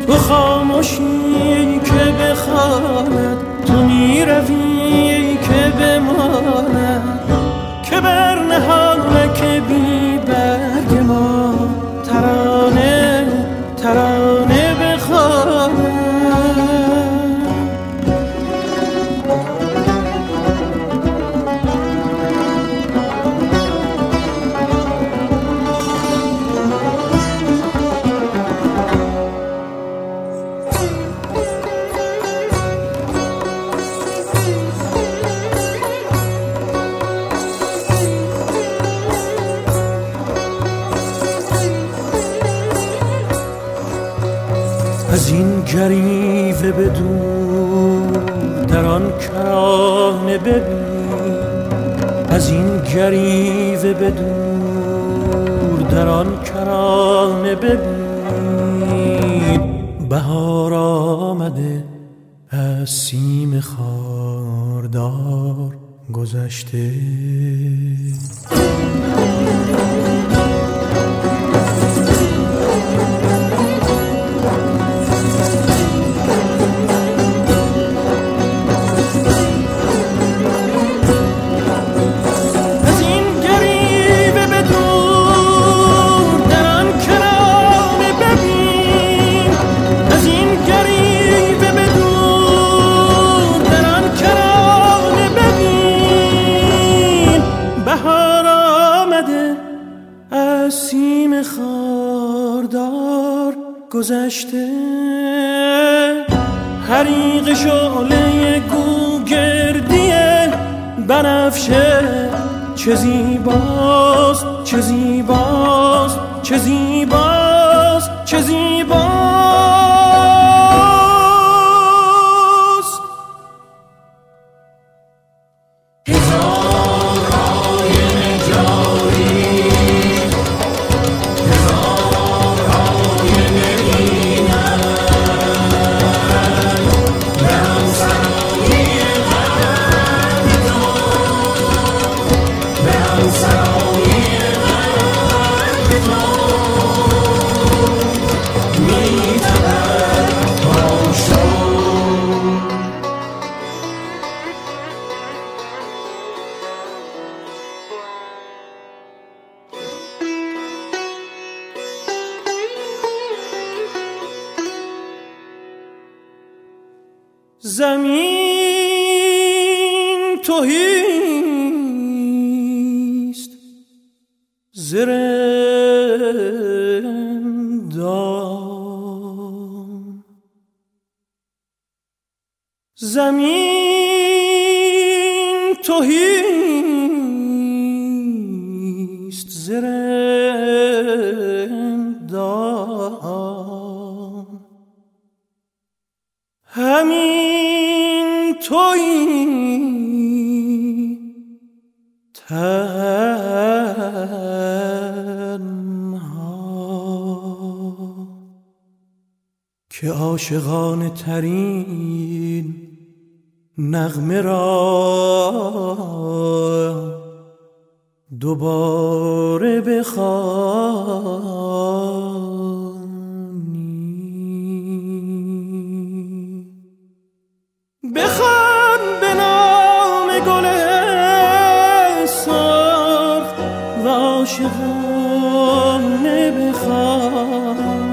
تو خاموشی که بخواند، تو میروی که بماند، که بر نهالک بی برگ ما ترانه ترانه بخواند. از این گریوه بدور در آن کرانه ببین، از این گریوه بدور در آن کرانه ببین. بهار آمده از سیم خاردار گذشته. سیم خاردار گذشته. حریق شعله گوگردی بنفشه، چه زیباست چه زیباست چه زیباست چه زیباست. زمین تهیست ز رندان، زمین تهیست ز رندان. همین تویی تنها که عاشقانه ترین نغمه را دوباره بخوانی. بخوان به نام گل سرخ و عاشقانه بخوان.